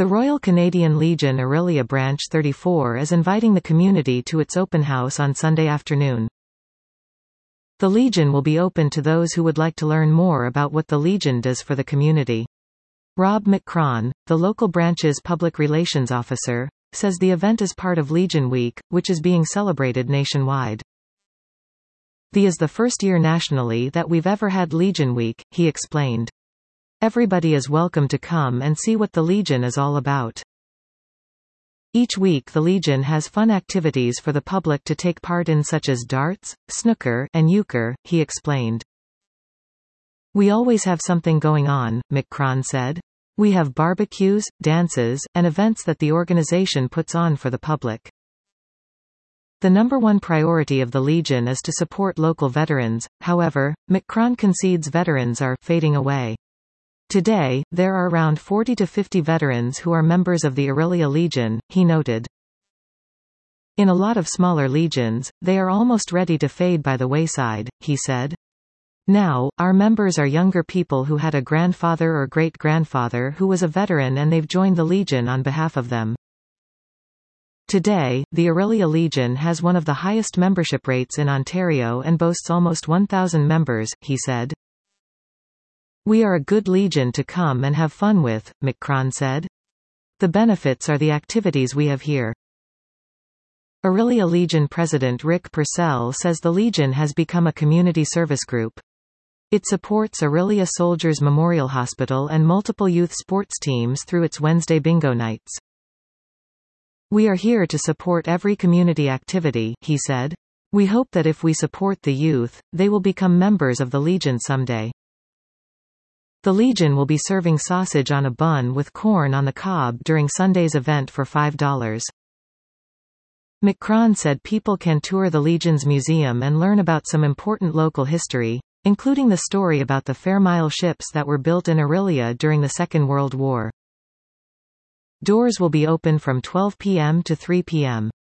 The Royal Canadian Legion Orillia Branch 34 is inviting the community to its open house on Sunday afternoon. The Legion will be open to those who would like to learn more about what the Legion does for the community. Rob McCron, the local branch's public relations officer, says the event is part of Legion Week, which is being celebrated nationwide. This is the first year nationally that we've ever had Legion Week, he explained. Everybody is welcome to come and see what the Legion is all about. Each week the Legion has fun activities for the public to take part in, such as darts, snooker, and euchre, he explained. We always have something going on, McCron said. We have barbecues, dances, and events that the organization puts on for the public. The number one priority of the Legion is to support local veterans, however, McCron concedes veterans are fading away. Today, there are around 40 to 50 veterans who are members of the Orillia Legion, he noted. In a lot of smaller legions, they are almost ready to fade by the wayside, he said. Now, our members are younger people who had a grandfather or great-grandfather who was a veteran and they've joined the Legion on behalf of them. Today, the Orillia Legion has one of the highest membership rates in Ontario and boasts almost 1,000 members, he said. We are a good Legion to come and have fun with, McCron said. The benefits are the activities we have here. Orillia Legion President Rick Purcell says the Legion has become a community service group. It supports Orillia Soldiers Memorial Hospital and multiple youth sports teams through its Wednesday bingo nights. We are here to support every community activity, he said. We hope that if we support the youth, they will become members of the Legion someday. The Legion will be serving sausage on a bun with corn on the cob during Sunday's event for $5. McCron said people can tour the Legion's museum and learn about some important local history, including the story about the Fairmile ships that were built in Orillia during the Second World War. Doors will be open from 12 p.m. to 3 p.m.